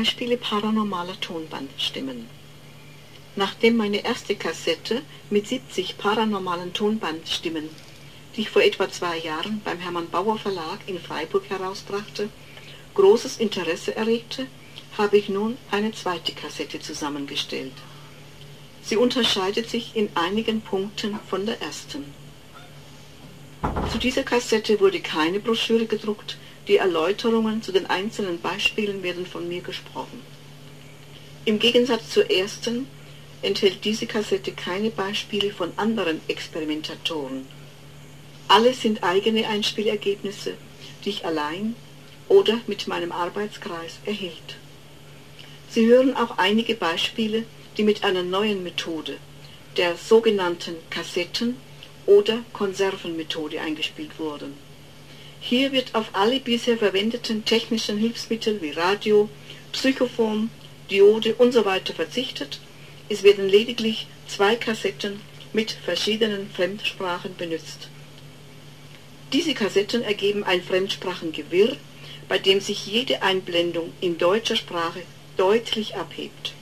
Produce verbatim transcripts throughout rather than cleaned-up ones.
Beispiele paranormaler Tonbandstimmen. Nachdem meine erste Kassette mit siebzig paranormalen Tonbandstimmen, die ich vor etwa zwei Jahren beim Hermann Bauer Verlag in Freiburg herausbrachte, großes Interesse erregte, habe ich nun eine zweite Kassette zusammengestellt. Sie unterscheidet sich in einigen Punkten von der ersten. Zu dieser Kassette wurde keine Broschüre gedruckt, die Erläuterungen zu den einzelnen Beispielen werden von mir gesprochen. Im Gegensatz zur ersten enthält diese Kassette keine Beispiele von anderen Experimentatoren. Alle sind eigene Einspielergebnisse, die ich allein oder mit meinem Arbeitskreis erhielt. Sie hören auch einige Beispiele, die mit einer neuen Methode, der sogenannten Kassetten- oder Konservenmethode eingespielt wurden. Hier wird auf alle bisher verwendeten technischen Hilfsmittel wie Radio, Psychophon, Diode usw. verzichtet. Es werden lediglich zwei Kassetten mit verschiedenen Fremdsprachen benutzt. Diese Kassetten ergeben ein Fremdsprachengewirr, bei dem sich jede Einblendung in deutscher Sprache deutlich abhebt.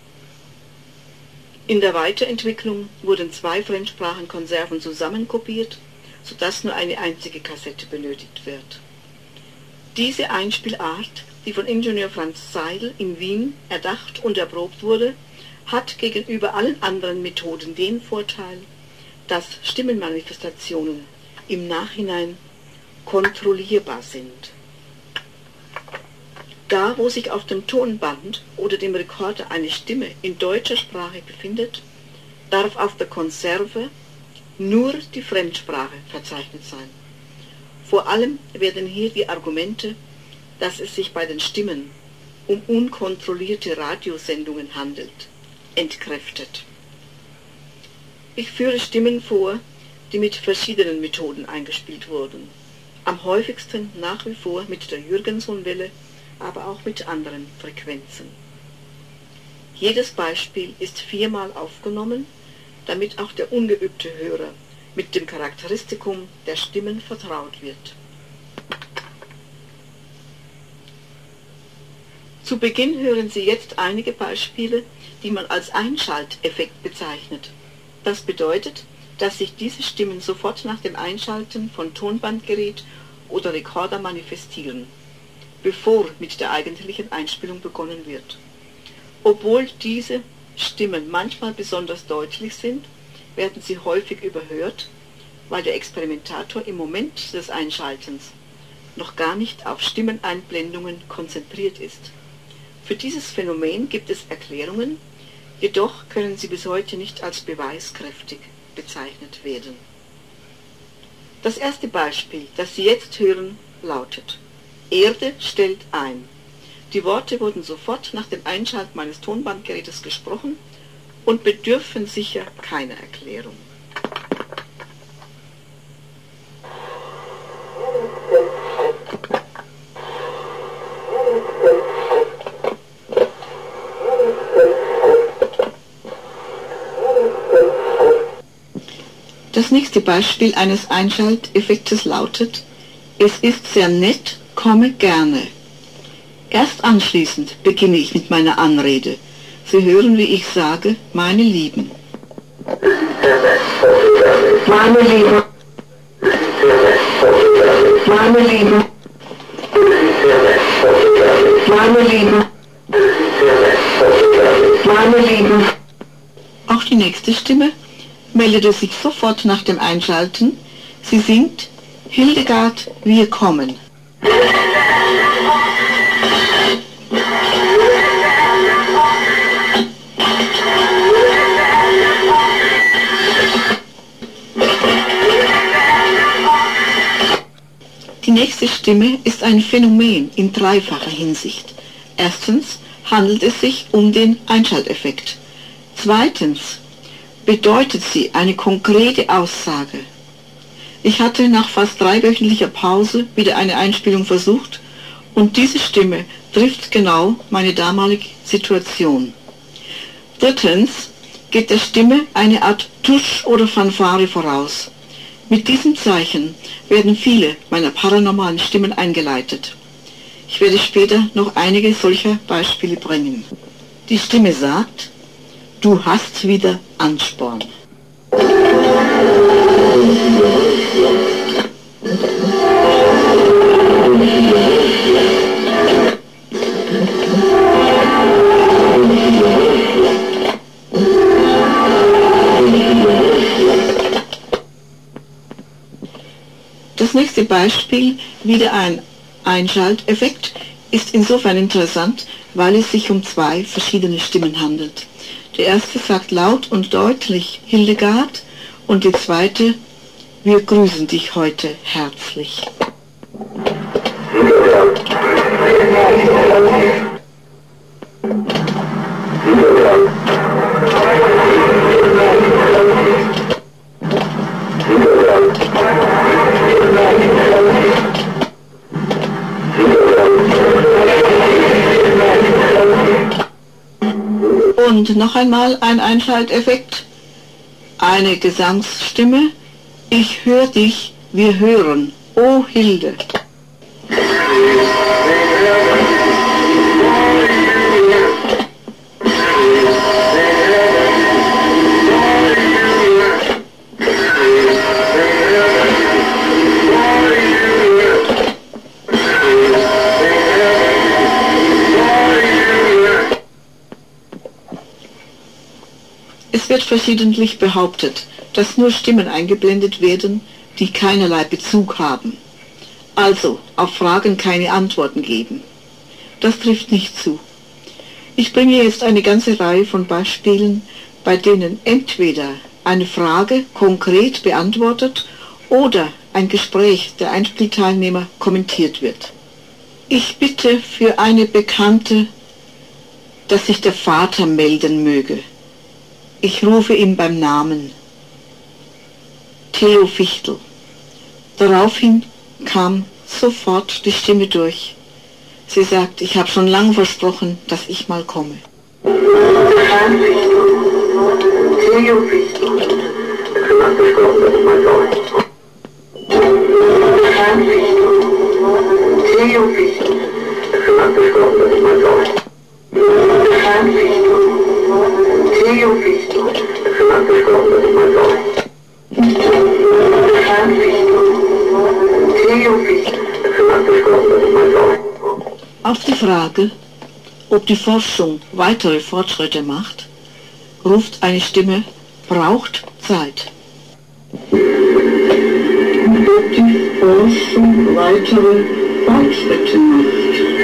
In der Weiterentwicklung wurden zwei Fremdsprachenkonserven zusammenkopiert, sodass nur eine einzige Kassette benötigt wird. Diese Einspielart, die von Ingenieur Franz Seidel in Wien erdacht und erprobt wurde, hat gegenüber allen anderen Methoden den Vorteil, dass Stimmenmanifestationen im Nachhinein kontrollierbar sind. Da, wo sich auf dem Tonband oder dem Rekorder eine Stimme in deutscher Sprache befindet, darf auf der Konserve nur die Fremdsprache verzeichnet sein. Vor allem werden hier die Argumente, dass es sich bei den Stimmen um unkontrollierte Radiosendungen handelt, entkräftet. Ich führe Stimmen vor, die mit verschiedenen Methoden eingespielt wurden. Am häufigsten nach wie vor mit der Jürgenson-Welle, aber auch mit anderen Frequenzen. Jedes Beispiel ist viermal aufgenommen, damit auch der ungeübte Hörer mit dem Charakteristikum der Stimmen vertraut wird. Zu Beginn hören Sie jetzt einige Beispiele, die man als Einschalteffekt bezeichnet. Das bedeutet, dass sich diese Stimmen sofort nach dem Einschalten von Tonbandgerät oder Rekorder manifestieren, bevor mit der eigentlichen Einspielung begonnen wird. Obwohl diese Stimmen manchmal besonders deutlich sind, werden sie häufig überhört, weil der Experimentator im Moment des Einschaltens noch gar nicht auf Stimmeneinblendungen konzentriert ist. Für dieses Phänomen gibt es Erklärungen, jedoch können sie bis heute nicht als beweiskräftig bezeichnet werden. Das erste Beispiel, das Sie jetzt hören, lautet: Erde stellt ein. Die Worte wurden sofort nach dem Einschalten meines Tonbandgerätes gesprochen und bedürfen sicher keiner Erklärung. Das nächste Beispiel eines Einschalteffektes lautet: Es ist sehr nett, komme gerne. Erst anschließend beginne ich mit meiner Anrede. Sie hören, wie ich sage, meine Lieben. Meine Lieben. Meine Lieben. Meine Lieben. Meine Lieben. Auch die nächste Stimme meldete sich sofort nach dem Einschalten. Sie singt: Hildegard, wir kommen. Die nächste Stimme ist ein Phänomen in dreifacher Hinsicht. Erstens handelt es sich um den Einschalteffekt. Zweitens bedeutet sie eine konkrete Aussage. Ich hatte nach fast dreiwöchentlicher Pause wieder eine Einspielung versucht und diese Stimme trifft genau meine damalige Situation. Drittens geht der Stimme eine Art Tusch oder Fanfare voraus. Mit diesem Zeichen werden viele meiner paranormalen Stimmen eingeleitet. Ich werde später noch einige solcher Beispiele bringen. Die Stimme sagt, du hast wieder Ansporn. Das nächste Beispiel, wieder ein Einschalteffekt, ist insofern interessant, weil es sich um zwei verschiedene Stimmen handelt. Der erste sagt laut und deutlich Hildegard und die zweite, wir grüßen dich heute herzlich. Und noch einmal ein Einschalteffekt, eine Gesangsstimme, ich höre dich, wir hören, o Hilde. Es wird verschiedentlich behauptet, dass nur Stimmen eingeblendet werden, die keinerlei Bezug haben, also auf Fragen keine Antworten geben. Das trifft nicht zu. Ich bringe jetzt eine ganze Reihe von Beispielen, bei denen entweder eine Frage konkret beantwortet oder ein Gespräch der Einspielteilnehmer kommentiert wird. Ich bitte für eine Bekannte, dass sich der Vater melden möge. Ich rufe ihn beim Namen. Theo Fichtel. Daraufhin kam sofort die Stimme durch. Sie sagt, ich habe schon lange versprochen, dass ich mal komme. Theo Fichtel. Theo Fichtel. Theo Fichtel. Auf die Frage, ob die Forschung weitere Fortschritte macht, ruft eine Stimme, braucht Zeit. Ob die Forschung weitere Fortschritte macht.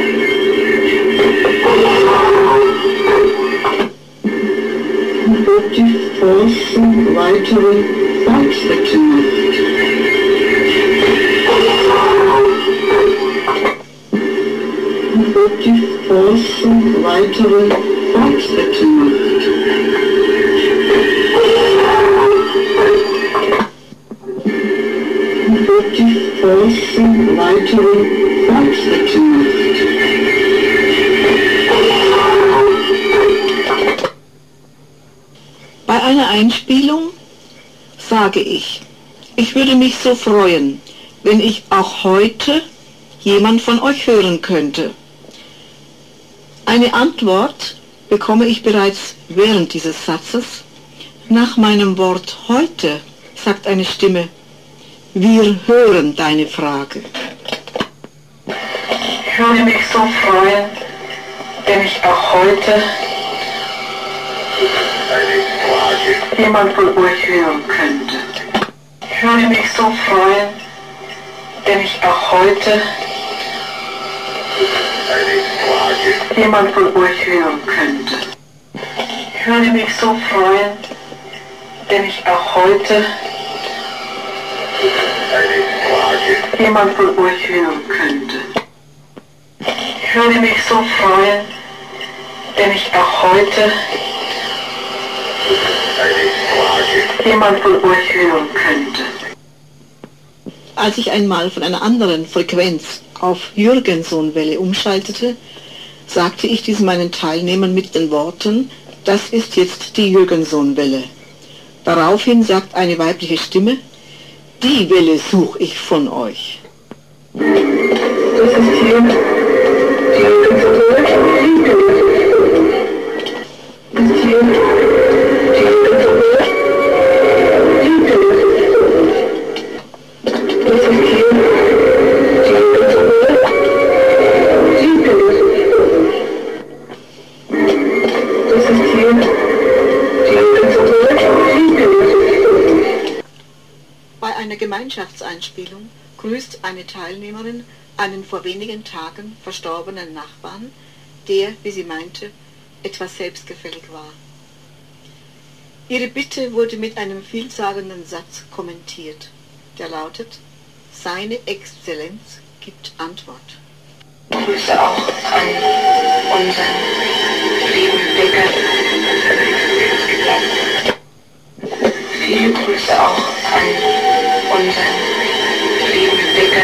Ob die Forschung weitere Fortschritte macht. Ob die Forschung weitere Fortschritte macht. Ob die Forschung weitere Fortschritte macht. Bei einer Einspielung sage ich, ich würde mich so freuen, wenn ich auch heute jemand von euch hören könnte. Eine Antwort bekomme ich bereits während dieses Satzes. Nach meinem Wort heute sagt eine Stimme, wir hören deine Frage. Ich würde mich so freuen, wenn ich auch heute jemand von euch hören könnte. Ich würde mich so freuen, wenn ich auch heute jemand von euch hören könnte. Ich würde mich so freuen, wenn ich auch heute jemand von euch hören könnte. Ich würde mich so freuen, wenn ich auch heute jemand von euch hören könnte. Als ich einmal von einer anderen Frequenz auf Jürgensohn-Welle umschaltete, sagte ich dies meinen Teilnehmern mit den Worten, das ist jetzt die Jürgensohn-Welle. Daraufhin sagt eine weibliche Stimme, die Welle suche ich von euch. Das ist hier Bei einer Gemeinschaftseinspielung grüßt eine Teilnehmerin einen vor wenigen Tagen verstorbenen Nachbarn, der, wie sie meinte, etwas selbstgefällig war. Ihre Bitte wurde mit einem vielsagenden Satz kommentiert, der lautet: Seine Exzellenz gibt Antwort. Grüße auch an unseren lieben Bäcker. Viele Grüße auch an unseren lieben Bäcker.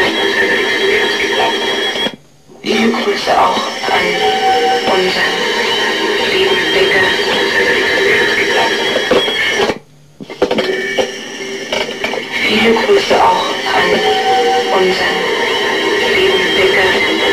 Viele Grüße auch an unseren lieben Bäcker. Viele Grüße auch an unseren lieben Bäcker.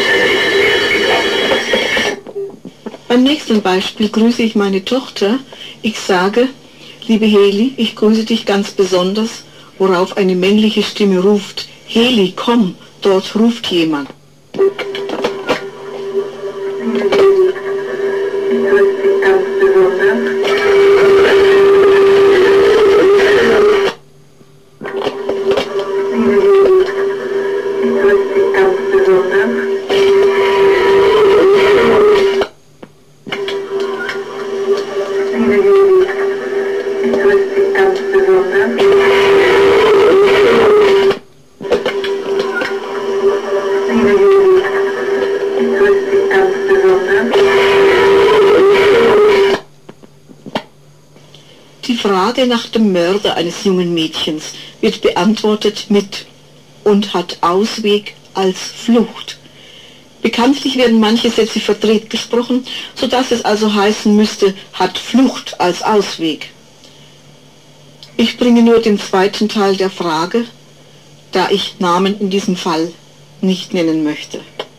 Beim nächsten Beispiel grüße ich meine Tochter. Ich sage: Liebe Heli, ich grüße dich ganz besonders, worauf eine männliche Stimme ruft: Heli, komm, dort ruft jemand. Die Frage nach dem Mörder eines jungen Mädchens wird beantwortet mit und hat Ausweg als Flucht. Bekanntlich werden manche Sätze verdreht gesprochen, sodass es also heißen müsste, hat Flucht als Ausweg. Ich bringe nur den zweiten Teil der Frage, da ich Namen in diesem Fall nicht nennen möchte.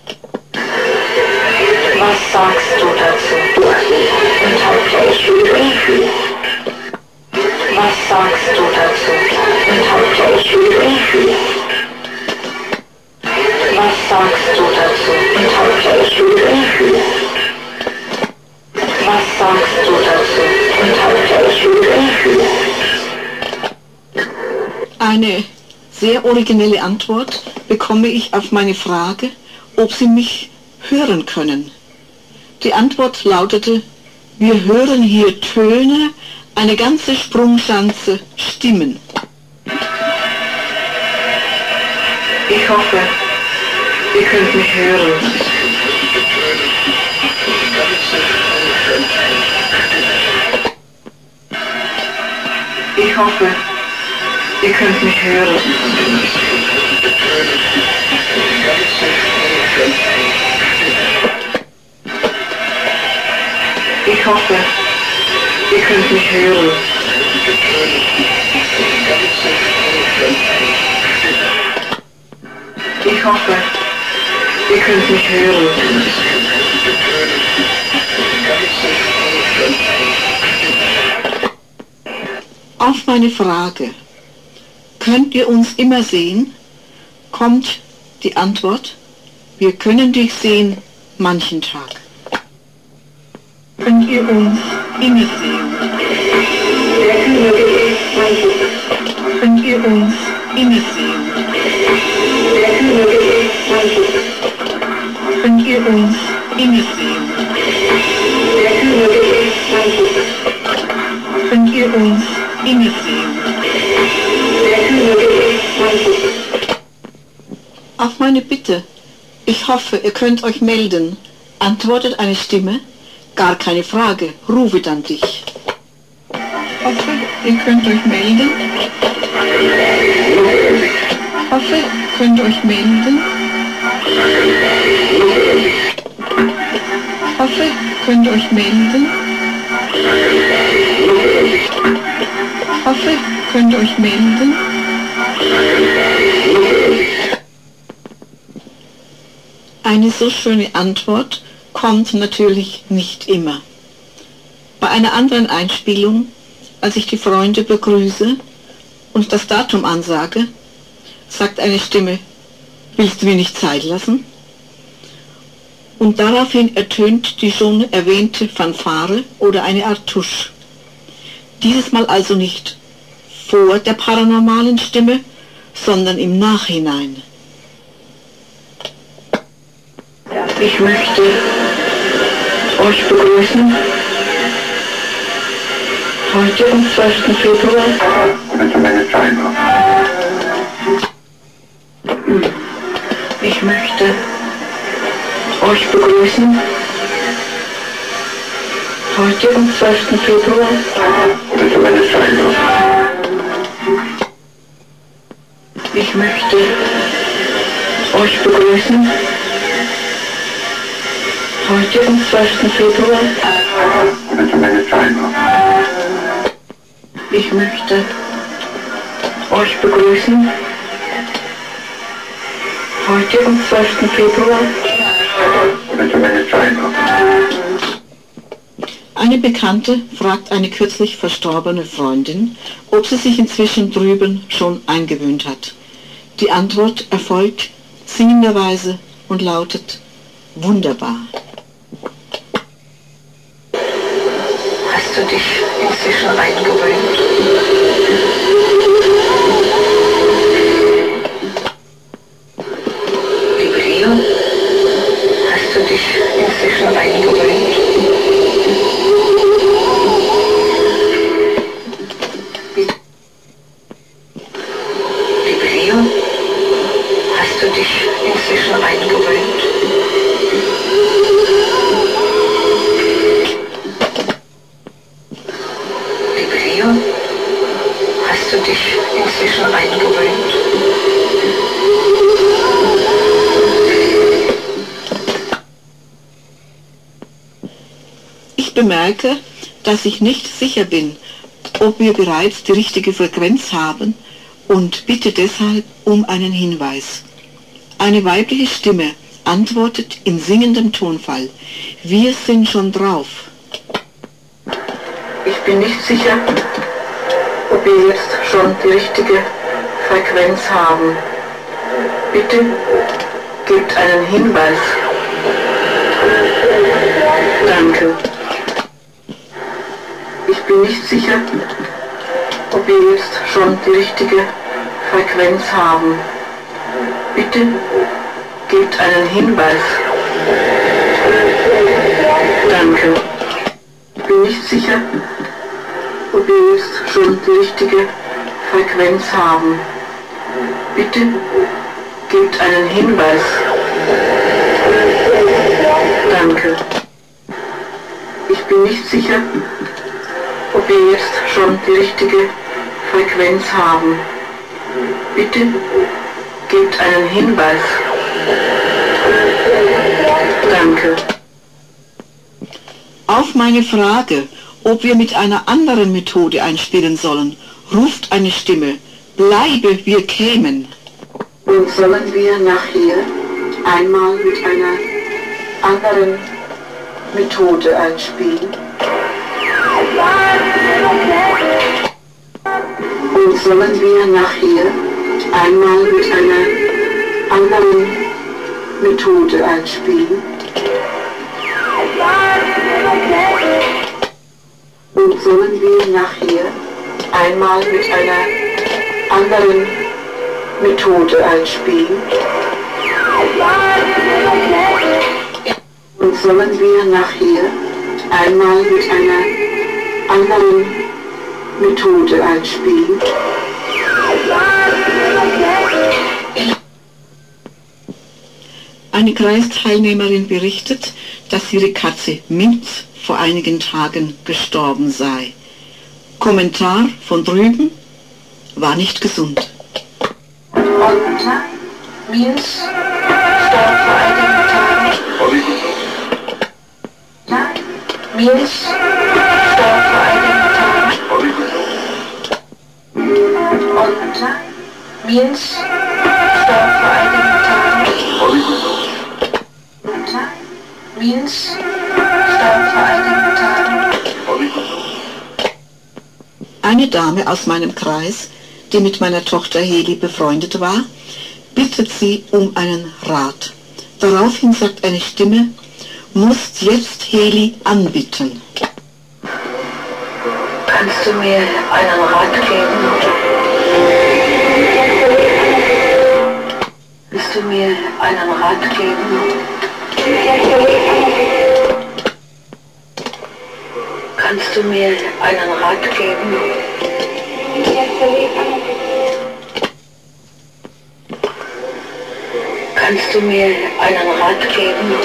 Was sagst du dazu? Und hab gleich wieder. Was sagst du dazu? Und hab gleich wieder. Was sagst du dazu? Und hab gleich wieder. Was sagst du dazu? Und hab gleich wieder. Eine sehr originelle Antwort bekomme ich auf meine Frage, ob Sie mich hören können. Die Antwort lautete: Wir hören hier Töne, eine ganze Sprungschanze Stimmen. Ich hoffe, ihr könnt mich hören. Ich hoffe, ihr könnt mich hören. Ich hoffe, ihr könnt mich hören. Ich hoffe, ihr könnt mich hören. Auf meine Frage, könnt ihr uns immer sehen, kommt die Antwort: Wir können dich sehen manchen Tag. Könnt ihr uns immer sehen? Könnt ihr uns immer sehen? Könnt ihr uns immer sehen? Könnt ihr uns immer sehen? Auf meine Bitte, ich hoffe, ihr könnt euch melden, antwortet eine Stimme: Gar keine Frage, rufe dann dich. Hoffe, ihr könnt euch melden. Hoffe, könnt euch melden. Hoffe, könnt euch melden. Hoffe, könnt euch melden. Eine so schöne Antwort kommt natürlich nicht immer. Bei einer anderen Einspielung, als ich die Freunde begrüße und das Datum ansage, sagt eine Stimme, willst du mir nicht Zeit lassen? Und daraufhin ertönt die schon erwähnte Fanfare oder eine Art Tusch. Dieses Mal also nicht vor der paranormalen Stimme, sondern im Nachhinein. Ich möchte euch begrüßen heute am zwölften Februar. Ich möchte euch begrüßen heute am zwölften Februar. Ich möchte euch begrüßen heute am zwölften Februar. Ich möchte euch begrüßen heute am zwölften Februar. Eine Bekannte fragt eine kürzlich verstorbene Freundin, ob sie sich inzwischen drüben schon eingewöhnt hat. Die Antwort erfolgt singenderweise und lautet, wunderbar. Hast du dich inzwischen eingewöhnt? Liebe Rio, hast du dich inzwischen eingewöhnt? Liebe Rio, hast du dich inzwischen eingewöhnt? Hast du dich inzwischen eingewöhnt? Ich bemerke, dass ich nicht sicher bin, ob wir bereits die richtige Frequenz haben und bitte deshalb um einen Hinweis. Eine weibliche Stimme antwortet in singendem Tonfall, wir sind schon drauf. Ich bin nicht sicher, ob wir jetzt schon die richtige Frequenz haben. Bitte gebt einen Hinweis. Danke. Ich bin nicht sicher, ob wir jetzt schon die richtige Frequenz haben. Bitte gebt einen Hinweis. Danke. Ich bin nicht sicher, ob wir jetzt schon die richtige Frequenz haben. Bitte gebt einen Hinweis. Danke. Ich bin nicht sicher, ob wir jetzt schon die richtige Frequenz haben. Bitte gebt einen Hinweis. Danke. Auf meine Frage, ob wir mit einer anderen Methode einspielen sollen, ruft eine Stimme, bleibe, wir kämen. Und sollen wir nachher einmal mit einer anderen Methode einspielen? Und sollen wir nachher einmal mit einer anderen Methode einspielen? Und sollen wir nachher einmal mit einer anderen Methode einspielen? Und sollen wir nachher einmal mit einer anderen Methode einspielen? Eine Kreisteilnehmerin berichtet, dass ihre Katze Minz vor einigen Tagen gestorben sei. Kommentar von drüben, war nicht gesund. Minz starb vor einigen Tagen. Nein, Minz starb vor einigen Tagen. Und nein, Minz starb vor einigen Tagen. Und nein, Provinz starb vor einigen Tagen. Eine Dame aus meinem Kreis, die mit meiner Tochter Heli befreundet war, bittet sie um einen Rat. Daraufhin sagt eine Stimme, musst jetzt Heli anbitten. Kannst du mir einen Rat geben? Willst du mir einen Rat geben? Kannst du mir einen Rat geben? Kannst du mir einen Rat geben?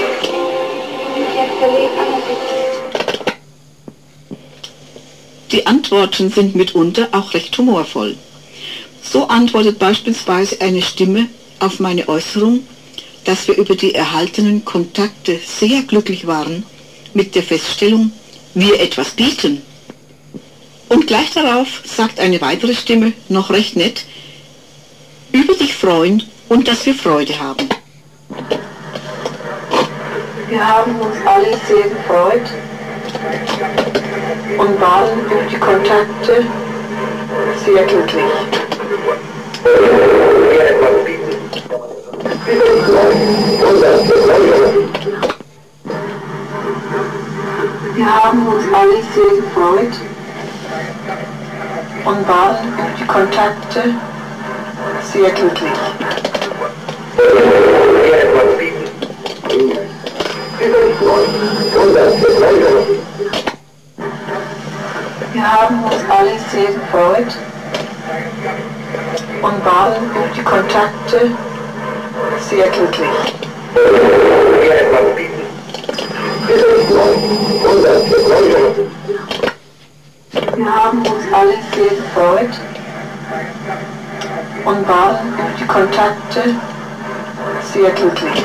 Die Antworten sind mitunter auch recht humorvoll. So antwortet beispielsweise eine Stimme auf meine Äußerung, dass wir über die erhaltenen Kontakte sehr glücklich waren, mit der Feststellung, wir etwas bieten. Und gleich darauf sagt eine weitere Stimme, noch recht nett, über dich freuen und dass wir Freude haben. Wir haben uns alle sehr gefreut und waren über die Kontakte sehr glücklich. Wir haben uns alle sehr gefreut und waren über die Kontakte sehr glücklich. Wir haben uns alle sehr gefreut und waren über die Kontakte sehr glücklich. Wir haben uns alle sehr gefreut und waren über die Kontakte sehr glücklich.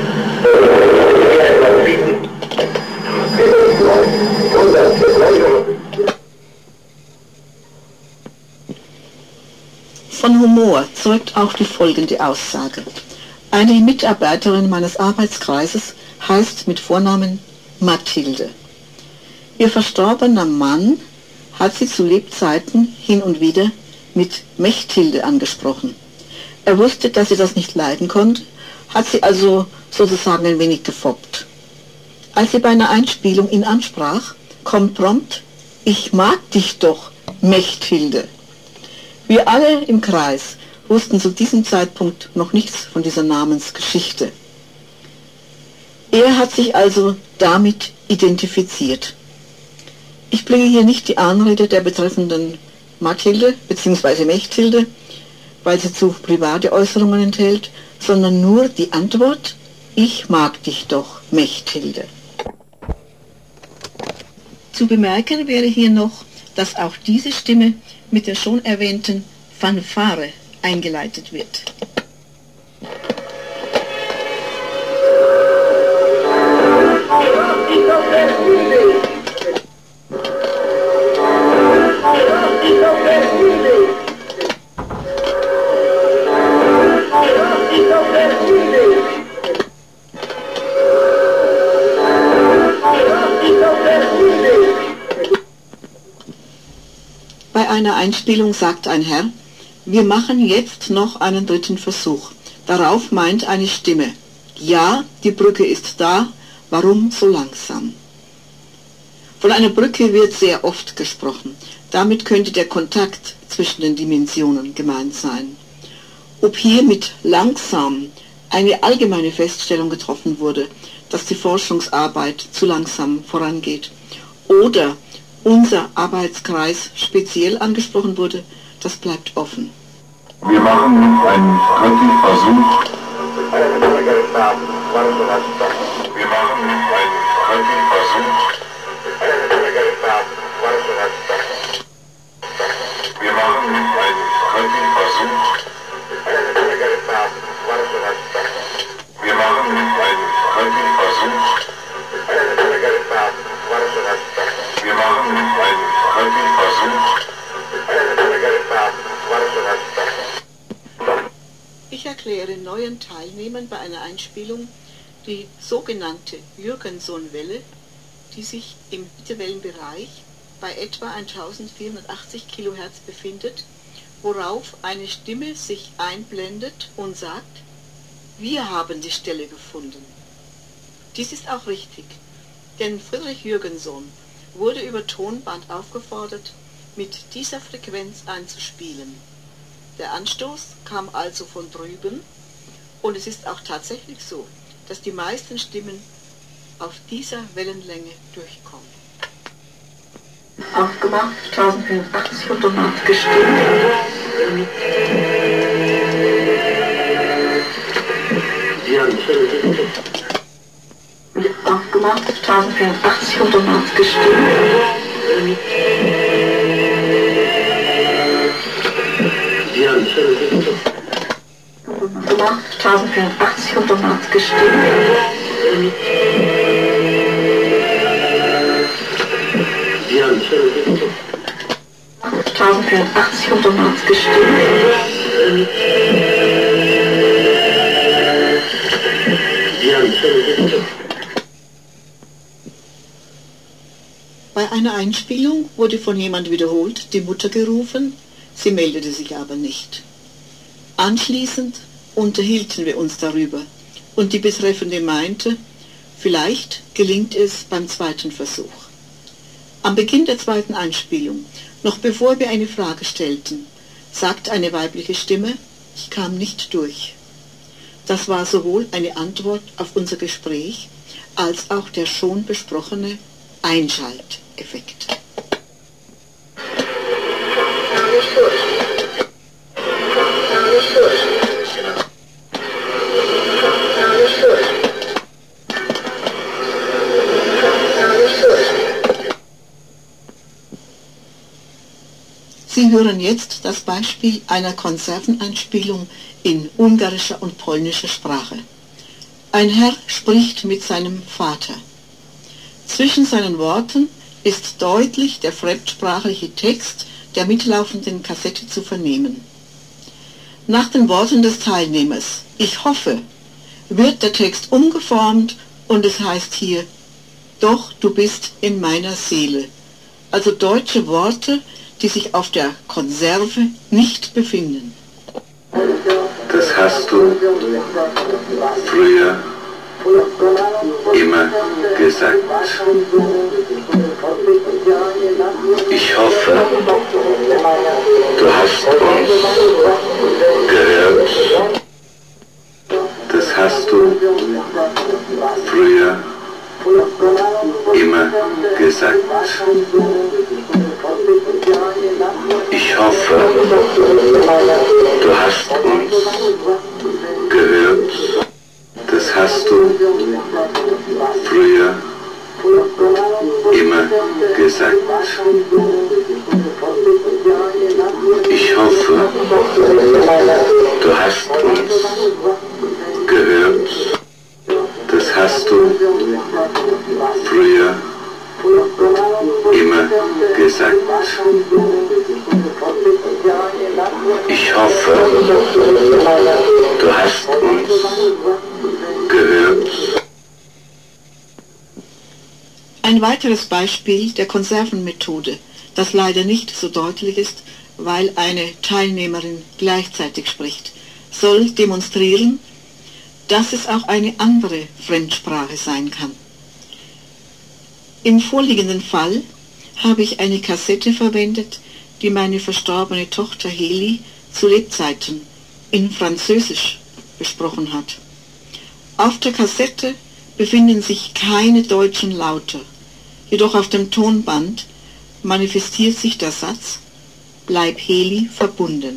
Von Humor zeugt auch die folgende Aussage. Eine Mitarbeiterin meines Arbeitskreises heißt mit Vornamen Mathilde. Ihr verstorbener Mann hat sie zu Lebzeiten hin und wieder mit Mechthilde angesprochen. Er wusste, dass sie das nicht leiden konnte, hat sie also sozusagen ein wenig gefoppt. Als sie bei einer Einspielung ihn ansprach, kommt prompt, ich mag dich doch, Mechthilde. Wir alle im Kreis wussten zu diesem Zeitpunkt noch nichts von dieser Namensgeschichte. Er hat sich also damit identifiziert. Ich bringe hier nicht die Anrede der betreffenden Mathilde bzw. Mechthilde, weil sie zu private Äußerungen enthält, sondern nur die Antwort, ich mag dich doch, Mechthilde. Zu bemerken wäre hier noch, dass auch diese Stimme mit der schon erwähnten Fanfare eingeleitet wird. Bei einer Einspielung sagt ein Herr, wir machen jetzt noch einen dritten Versuch. Darauf meint eine Stimme, ja, die Brücke ist da, warum so langsam? Von einer Brücke wird sehr oft gesprochen. Damit könnte der Kontakt zwischen den Dimensionen gemeint sein. Ob hier mit langsam eine allgemeine Feststellung getroffen wurde, dass die Forschungsarbeit zu langsam vorangeht, oder unser Arbeitskreis speziell angesprochen wurde, das bleibt offen. Wir machen einen dritten Versuch. Wir machen einen dritten Versuch. Wir machen einen dritten Versuch. Wir machen einen dritten Versuch. Wir machen einen dritten Versuch. Ich erkläre neuen Teilnehmern bei einer Einspielung, die sogenannte Jürgenson-Welle, die sich im Mittelwellenbereich bei etwa eintausendvierhundertachtzig Kilohertz befindet, worauf eine Stimme sich einblendet und sagt: Wir haben die Stelle gefunden. Dies ist auch richtig, denn Friedrich Jürgenson wurde über Tonband aufgefordert, mit dieser Frequenz einzuspielen. Der Anstoß kam also von drüben, und es ist auch tatsächlich so, dass die meisten Stimmen auf dieser Wellenlänge durchkommen. Aufgemacht, eintausendvierhundertachtzig und danach gestimmt. Aufgemacht, eintausendvierhundertachtzig und danach gestimmt. Aufgemacht, eintausendvierhundertachtzig und danach gestimmt. eintausendvierhundertachtzig und danach gestimmt. Bei einer Einspielung wurde von jemand wiederholt die Mutter gerufen, sie meldete sich aber nicht. Anschließend unterhielten wir uns darüber und die Betreffende meinte, vielleicht gelingt es beim zweiten Versuch. Am Beginn der zweiten Einspielung, noch bevor wir eine Frage stellten, sagte eine weibliche Stimme: Ich kam nicht durch. Das war sowohl eine Antwort auf unser Gespräch als auch der schon besprochene Einschalteffekt. Sie hören jetzt das Beispiel einer Konserveneinspielung in ungarischer und polnischer Sprache. Ein Herr spricht mit seinem Vater. Zwischen seinen Worten ist deutlich der fremdsprachliche Text der mitlaufenden Kassette zu vernehmen. Nach den Worten des Teilnehmers „Ich hoffe“ wird der Text umgeformt und es heißt hier „Doch du bist in meiner Seele“, also deutsche Worte, die sich auf der Konserve nicht befinden. Das hast du früher immer gesagt. Ich hoffe, du hast uns gehört. Das hast du früher immer gesagt. Ich hoffe, du hast uns gehört. Das hast du früher immer gesagt. Ich hoffe, du hast uns gehört. Das hast du früher immer gesagt. Ich hoffe, du hast uns gehört. Ein weiteres Beispiel der Konservenmethode, das leider nicht so deutlich ist, weil eine Teilnehmerin gleichzeitig spricht, soll demonstrieren, dass es auch eine andere Fremdsprache sein kann. Im vorliegenden Fall habe ich eine Kassette verwendet, die meine verstorbene Tochter Heli zu Lebzeiten in Französisch besprochen hat. Auf der Kassette befinden sich keine deutschen Laute, jedoch auf dem Tonband manifestiert sich der Satz „Bleib Heli verbunden“.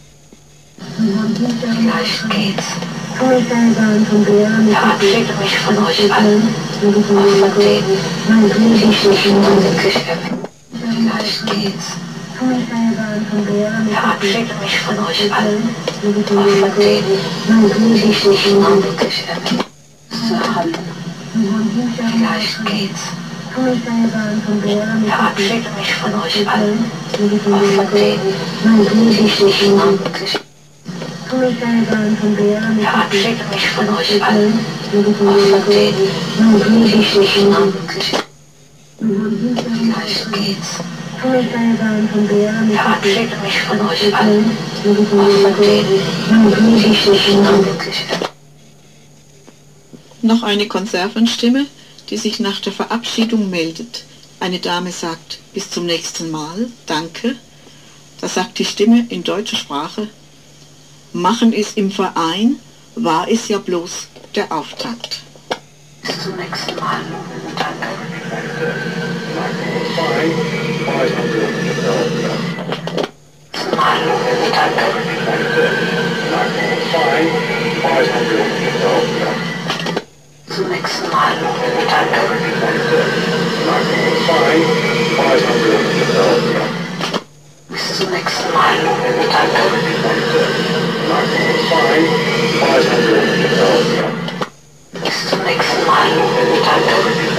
Vielleicht geht's. Verabschiede mich von euch allen, auch von denen, die ich nicht unglücklich erwähne. Vielleicht geht's. Verabschiede mich von euch allen, auch von denen, die ich nicht unglücklich erwähne. Zu erhalten. Vielleicht geht's. Verabschiede mich von euch allen, auch von denen, die ich nicht unglücklich erwähne. Verabschiede mich von euch allen, auch von denen, die ich nicht namentlich. Gleich geht's. Verabschiede mich von euch allen, auch von denen, die ich nicht namentlich. Noch eine Konservenstimme, die sich nach der Verabschiedung meldet. Eine Dame sagt, bis zum nächsten Mal, danke. Da sagt die Stimme in deutscher Sprache, machen es im Verein, war es ja bloß der Auftakt. Bis zum nächsten Mal, danke. Mal, danke. Zum nächsten Mal, danke. Bis zum nächsten Mal, danke. Bis zum nächsten Mal, danke.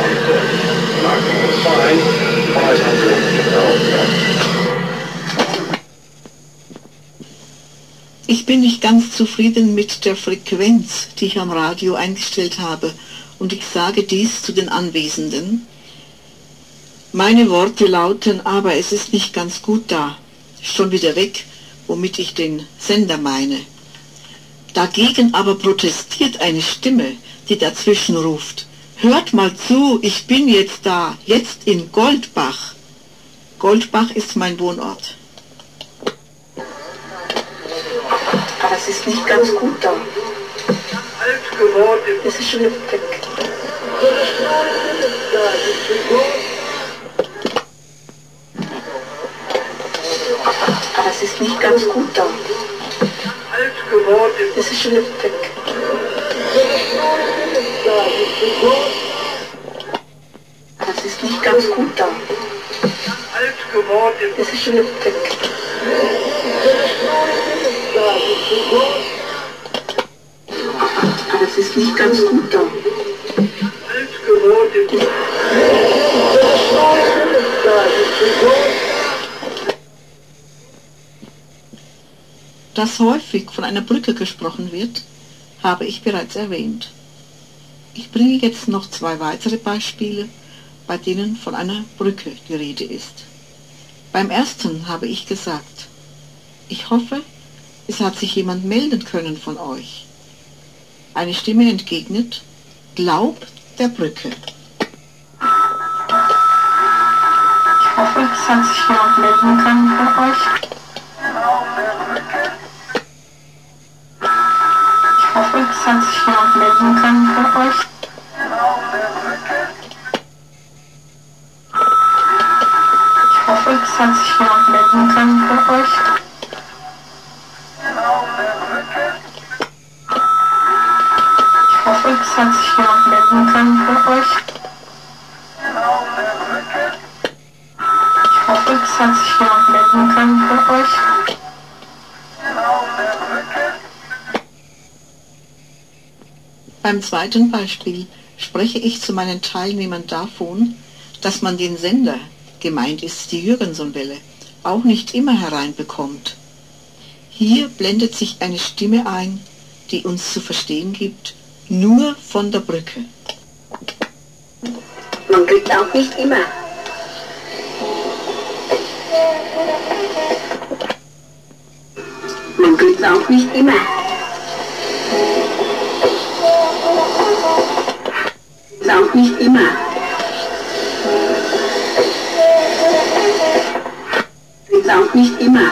Ich bin nicht ganz zufrieden mit der Frequenz, die ich am Radio eingestellt habe, und ich sage dies zu den Anwesenden. Meine Worte lauten, aber es ist nicht ganz gut da, schon wieder weg, womit ich den Sender meine. Dagegen aber protestiert eine Stimme, die dazwischen ruft, hört mal zu, ich bin jetzt da, jetzt in Goldbach. Goldbach ist mein Wohnort. Aber es ist nicht ganz gut da. Es ist schon wieder weg. Aber es ist nicht ganz gut da. Es ist schon wieder weg. Aber es ist nicht ganz gut da. Es ist schon wieder weg. Aber es ist nicht ganz gut da. Dass häufig von einer Brücke gesprochen wird, habe ich bereits erwähnt. Ich bringe jetzt noch zwei weitere Beispiele, bei denen von einer Brücke die Rede ist. Beim ersten habe ich gesagt, ich hoffe, es hat sich jemand melden können von euch. Eine Stimme entgegnet, glaub der Brücke. Ich hoffe, es hat sich jemand melden können von euch. Ich hoffe, es hat sich jemand melden können von euch. Ich hoffe, es hat sich jemand melden können von euch. Ich hoffe, es hat sich jemand melden können von euch. Ich hoffe, es hat sich jemand melden können von euch. Beim zweiten Beispiel spreche ich zu meinen Teilnehmern davon, dass man den Sender, gemeint ist die Jürgensonwelle, auch nicht immer hereinbekommt. Hier blendet sich eine Stimme ein, die uns zu verstehen gibt, nur von der Brücke. Man kriegt auch nicht immer. Man kriegt auch nicht immer. Ist auch nicht immer. Ist auch nicht immer.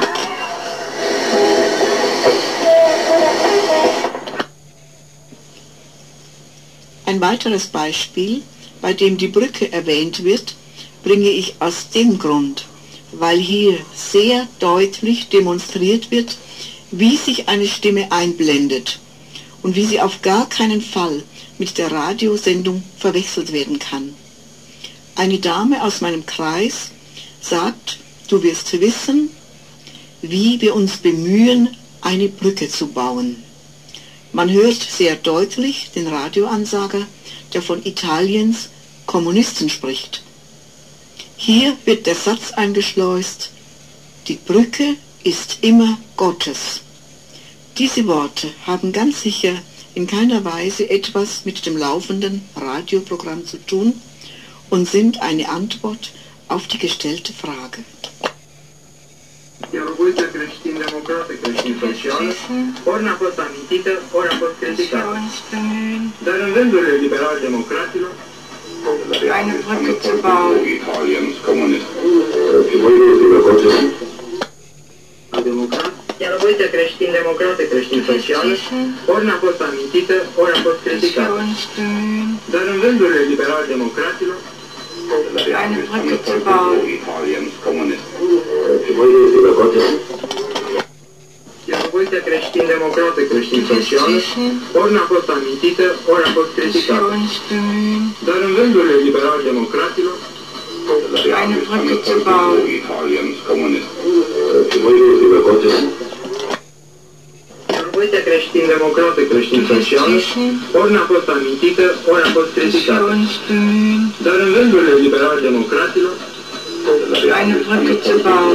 Ein weiteres Beispiel, bei dem die Brücke erwähnt wird, bringe ich aus dem Grund, weil hier sehr deutlich demonstriert wird, wie sich eine Stimme einblendet und wie sie auf gar keinen Fall mit der Radiosendung verwechselt werden kann. Eine Dame aus meinem Kreis sagt, du wirst wissen, wie wir uns bemühen, eine Brücke zu bauen. Man hört sehr deutlich den Radioansager, der von Italiens Kommunisten spricht. Hier wird der Satz eingeschleust, die Brücke ist immer Gottes. Diese Worte haben ganz sicher in keiner Weise etwas mit dem laufenden Radioprogramm zu tun und sind eine Antwort auf die gestellte Frage. Revoluția creștin-democrată, creștin-socială, ori n-a fost amintită, ori a fost criticată. Dar în rândurile liberal-democratilor, eine Brücke zu bauen. democrat, iar revoluția creștin-democrată, creștin-socială, ori n-a fost amintită, ori a fost criticată. Dar în rândurile liberal-democratilor, eine Brücke zu bauen. iar revoluția creștin-democrată, creștin-socială, ori n-a fost amintită, ori a fost criticată. Dar în rândurile liberal-democratilor, eine Brücke zu bauen. iar revoluția creștin-democrată, creștin-socială, ori n-a fost amintită, ori a fost criticată. Dar în rândurile liberal-democratilor, eine Brücke zu bauen.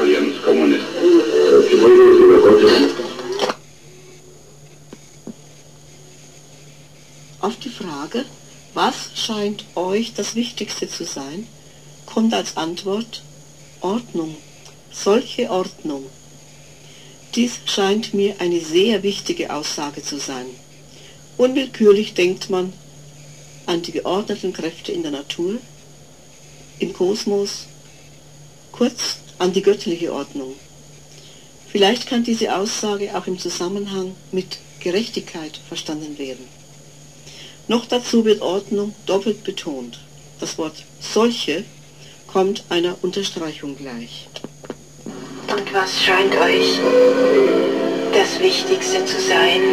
Auf die Frage, was scheint euch das Wichtigste zu sein, kommt als Antwort Ordnung, solche Ordnung. Dies scheint mir eine sehr wichtige Aussage zu sein. Unwillkürlich denkt man an die geordneten Kräfte in der Natur, im Kosmos, kurz an die göttliche Ordnung. Vielleicht kann diese Aussage auch im Zusammenhang mit Gerechtigkeit verstanden werden. Noch dazu wird Ordnung doppelt betont. Das Wort solche kommt einer Unterstreichung gleich. Und was scheint euch das Wichtigste zu sein?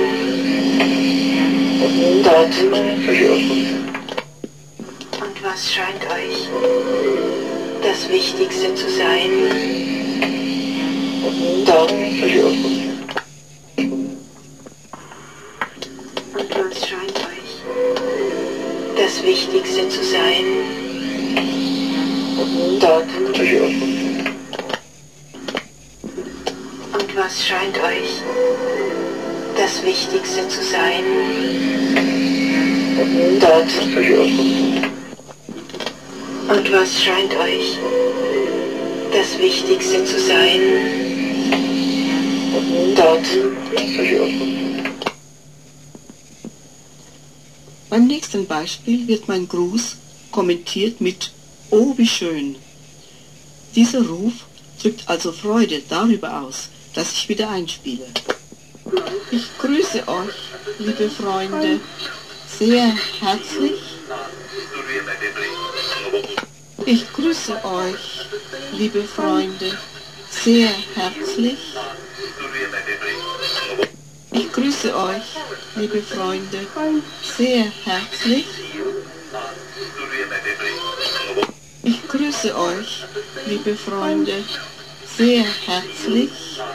Dort. Und was scheint euch das Wichtigste zu sein? Dort. Und was scheint euch das Wichtigste zu sein? Dort. Und was scheint euch das Wichtigste zu sein? Dort. Und was scheint euch das Wichtigste zu sein? Dort. Beim nächsten Beispiel wird mein Gruß kommentiert mit "Oh, wie schön". Dieser Ruf drückt also Freude darüber aus, dass ich wieder einspiele. Ich grüße euch, liebe Freunde, sehr herzlich. Ich grüße euch, liebe Freunde, sehr herzlich. Ich grüße euch, liebe Freunde, sehr herzlich. Ich grüße euch, liebe Freunde, sehr herzlich.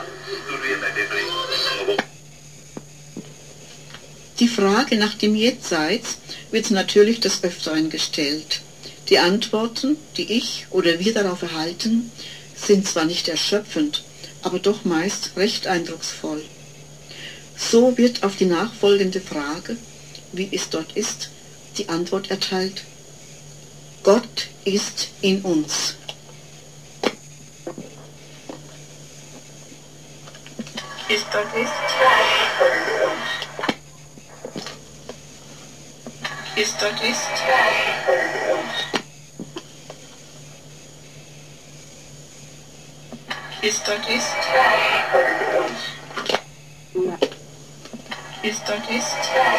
Die Frage nach dem Jetseits wird natürlich des Öfteren gestellt. Die Antworten, die ich oder wir darauf erhalten, sind zwar nicht erschöpfend, aber doch meist recht eindrucksvoll. So wird auf die nachfolgende Frage, wie es dort ist, die Antwort erteilt: Gott ist in uns. Ist dort ist. Ist dort ist. Ist dort ist. Ist dort ist.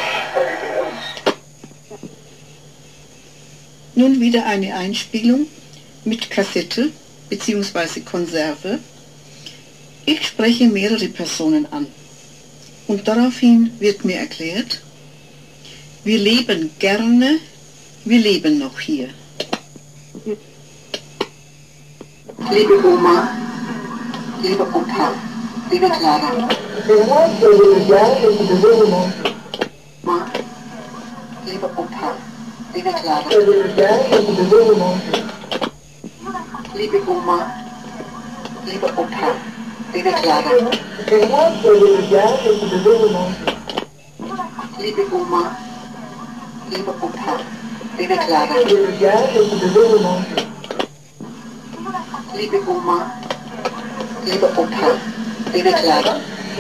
Nun wieder eine Einspielung mit Kassette bzw. Konserve. Ich spreche mehrere Personen an und daraufhin wird mir erklärt, wir leben gerne, wir leben noch hier. Liebe Oma, liebe Opa, liebe Clara. Oma, liebe Opa, liebe Clara. Liebe Oma, liebe Opa, Liebe Clara. Liebe Oma. Liebe Opa. Liebe Clara. Liebe Oma. Liebe Opa. Liebe Clara.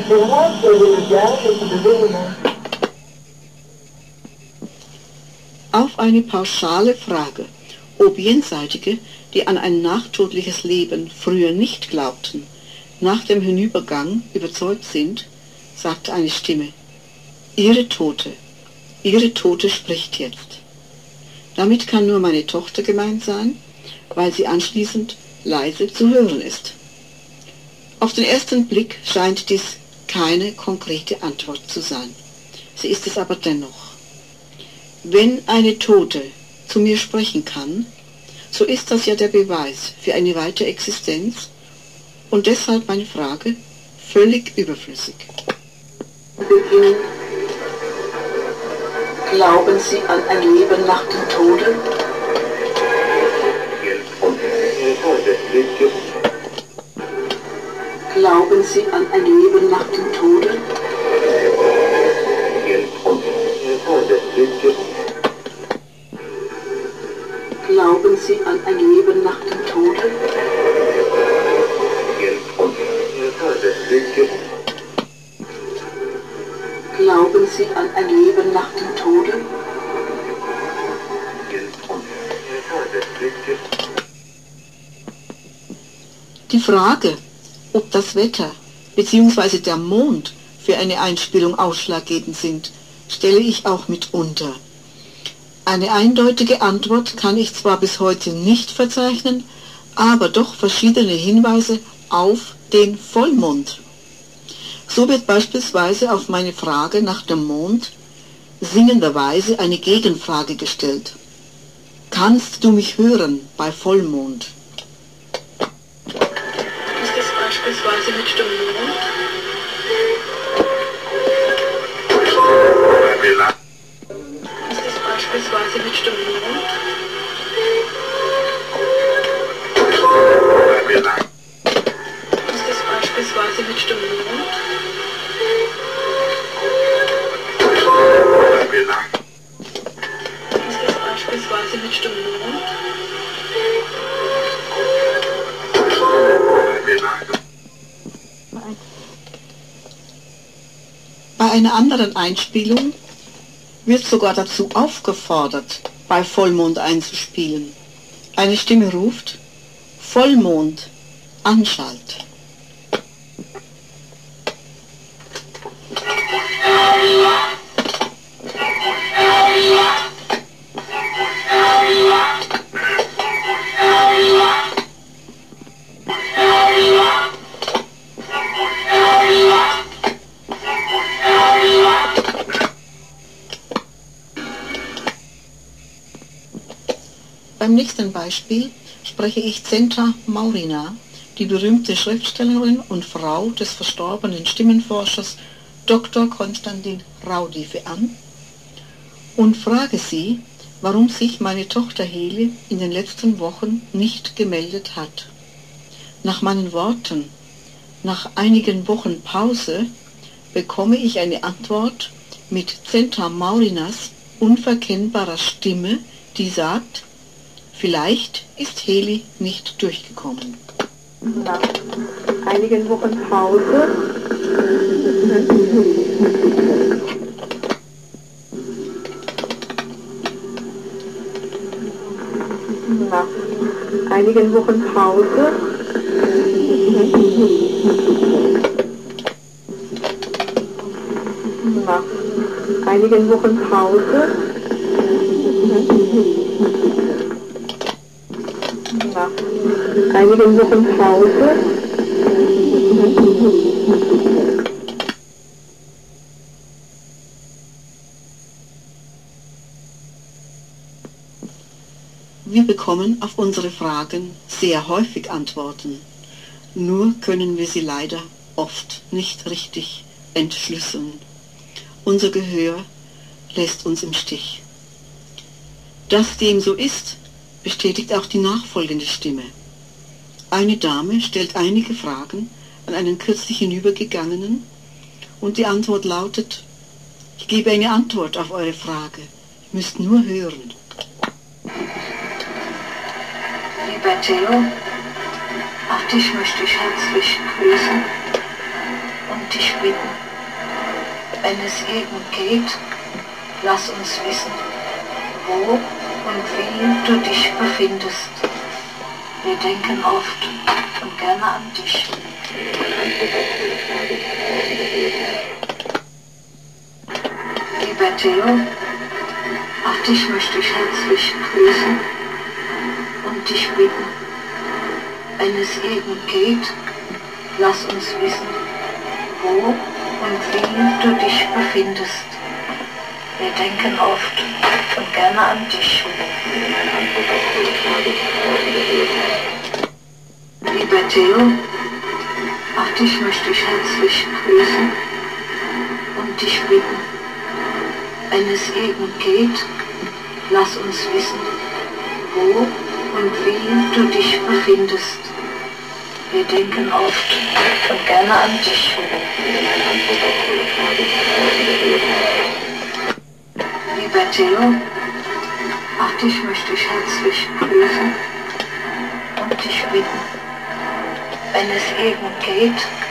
Auf eine pauschale Frage, ob Jenseitige, die an ein nachtodliches Leben früher nicht glaubten, nach dem Hinübergang überzeugt sind, sagte eine Stimme: Ihre Tote, Ihre Tote spricht jetzt. Damit kann nur meine Tochter gemeint sein, weil sie anschließend leise zu hören ist. Auf den ersten Blick scheint dies keine konkrete Antwort zu sein. Sie ist es aber dennoch. Wenn eine Tote zu mir sprechen kann, so ist das ja der Beweis für eine weitere Existenz und deshalb meine Frage völlig überflüssig. Beginn. Glauben Sie an ein Leben nach dem Tode? Glauben Sie an ein Leben nach dem Tode? Glauben Sie an ein Leben nach dem Tode? Glauben Sie an ein Leben nach dem Tode? Die Frage, ob das Wetter bzw. der Mond für eine Einspielung ausschlaggebend sind, stelle ich auch mitunter. Eine eindeutige Antwort kann ich zwar bis heute nicht verzeichnen, aber doch verschiedene Hinweise auf den Vollmond. So wird beispielsweise auf meine Frage nach dem Mond singenderweise eine Gegenfrage gestellt. Kannst du mich hören bei Vollmond? Ist es beispielsweise mit dem Mond? Ist es beispielsweise mit dem Mond? Ist es beispielsweise mit dem Mond? Ist es beispielsweise mit dem Mond? Bei einer anderen Einspielung wird sogar dazu aufgefordert, bei Vollmond einzuspielen. Eine Stimme ruft: Vollmond, Anschalt. Beim nächsten Beispiel spreche ich Centra Maurina, die berühmte Schriftstellerin und Frau des verstorbenen Stimmenforschers Doktor Konstantin Raudive, an und frage sie, warum sich meine Tochter Heli in den letzten Wochen nicht gemeldet hat. Nach meinen Worten, nach einigen Wochen Pause, bekomme ich eine Antwort mit Centra Maurinas unverkennbarer Stimme, die sagt: Vielleicht ist Heli nicht durchgekommen. Nach einigen Wochen Pause nach einigen Wochen Pause nach einigen Wochen Pause nach einigen Wochen Pause Wir bekommen auf unsere Fragen sehr häufig Antworten, nur können wir sie leider oft nicht richtig entschlüsseln. Unser Gehör lässt uns im Stich. Dass dem so ist, bestätigt auch die nachfolgende Stimme. Eine Dame stellt einige Fragen, an einen kürzlich hinübergegangenen und die Antwort lautet: Ich gebe eine Antwort auf eure Frage. Ihr müsst nur hören. Lieber Theo, auch dich möchte ich herzlich grüßen und dich bitten, wenn es irgend geht, lass uns wissen, wo und wie du dich befindest. Wir denken oft und gerne an dich. Lieber Theo, auch dich möchte ich herzlich grüßen und dich bitten, wenn es irgend geht, lass uns wissen, wo und wie du dich befindest. Wir denken oft und gerne an dich. Lieber Theo, auch dich möchte ich herzlich grüßen und dich bitten, wenn es irgend geht, lass uns wissen, wo und wie du dich befindest. Wir denken oft und gerne an dich. Lieber Theo, auch dich möchte ich herzlich grüßen und dich bitten, wenn es irgend geht,